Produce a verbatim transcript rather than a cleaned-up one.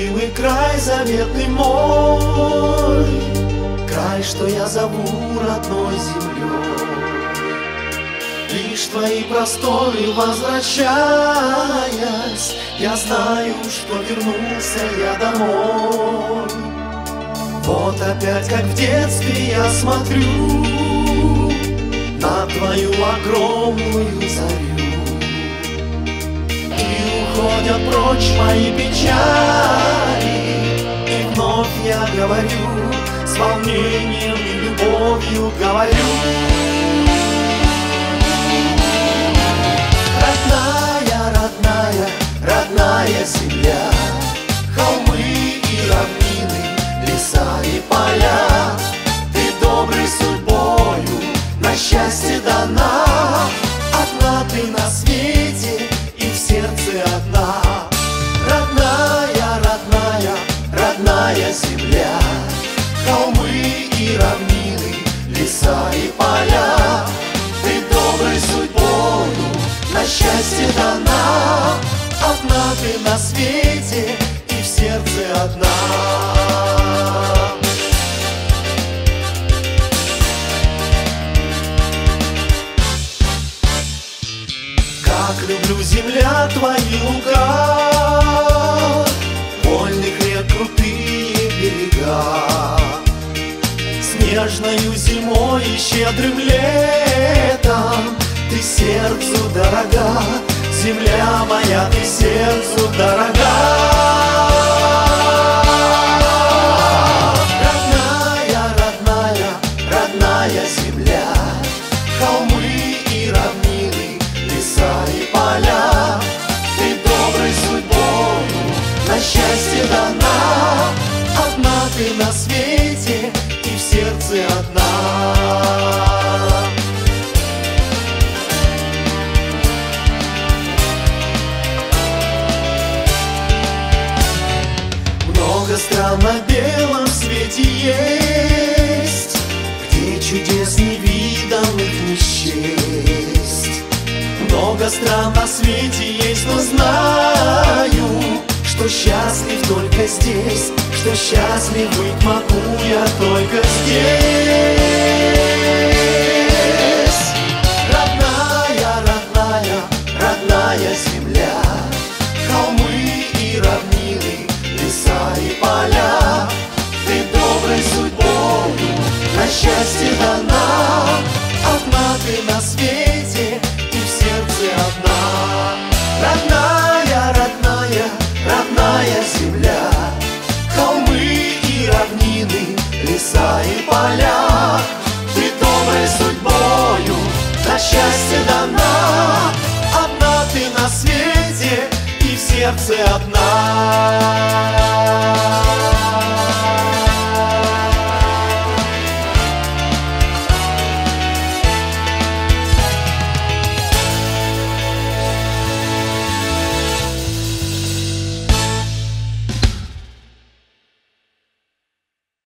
любимый край, заветный мой, край, что я зову родной землей. Лишь твои просторы возвращаясь, я знаю, что вернулся я домой. Вот опять, как в детстве, я смотрю на твою огромную зарю, и уходят прочь мои печали, и вновь я говорю, с волнением и любовью говорю: родная, родная, родная земля, холмы и равнины, леса и поля, ты доброй судьбою на счастье дана. Одна ты на свете и в сердце одна. Родная, родная, родная земля, холмы и равнины, леса и поля, ты доброй судьбою на счастье дана. Одна ты на свете и в сердце одна. Как люблю, земля, твои луга, вольных рек крутые берега, снежною зимой и щедрым летом ты сердцу дорога, земля моя, ты сердцу дорога. Родная, родная, родная земля, холмы и равнины, леса и поля, ты доброй судьбою на счастье дана. Одна ты на свете и в сердце одна. Много стран на белом свете есть, где чудес невиданных не счесть. Много стран на свете есть, но знаю, что счастлив только здесь, что счастлив быть могу я только здесь. Родная, родная, родная земля, холмы и равнины, леса и поля, ты доброй судьбою на счастье дана. Одна ты на свете и в сердце одна. Родная, родная, родная земля, холмы и равнины, леса и поля, ты доброй судьбою на счастье дана. Одна ты на свете и в сердце одна.